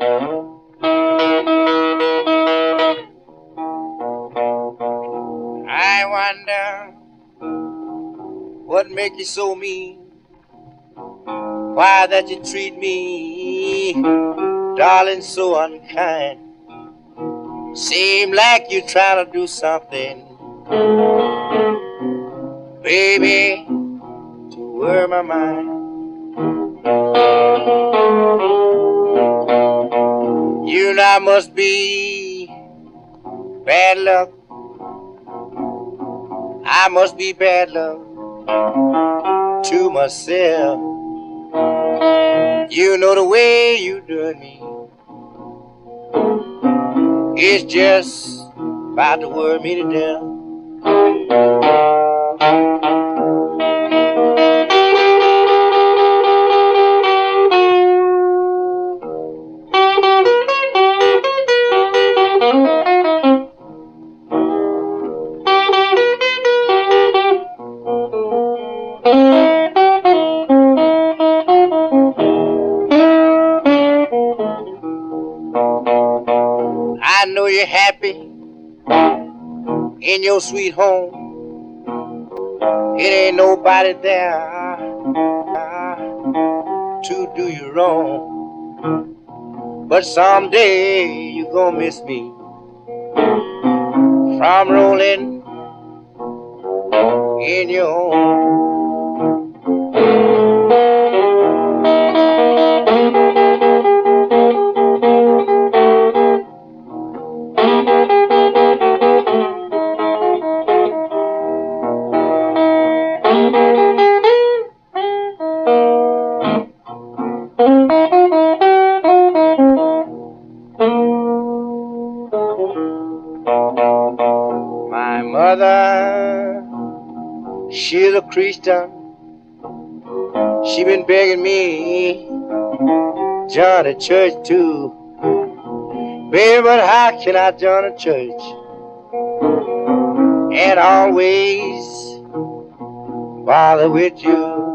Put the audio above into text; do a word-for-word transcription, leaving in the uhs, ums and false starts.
I wonder what make you so mean. Why that you treat me, darling, so unkind. Seem like you trying to do something, baby, to worry my mind. You and I must be bad luck. I must be bad luck to myself. You know the way you doing me, it's just about to worry me to death. I know you're happy in your sweet home. It ain't nobody there to do you wrong. But someday you gonna miss me from rolling in your home. My mother, she's a Christian. She been begging me join a church too. Baby, but how can I join a church and always bother with you?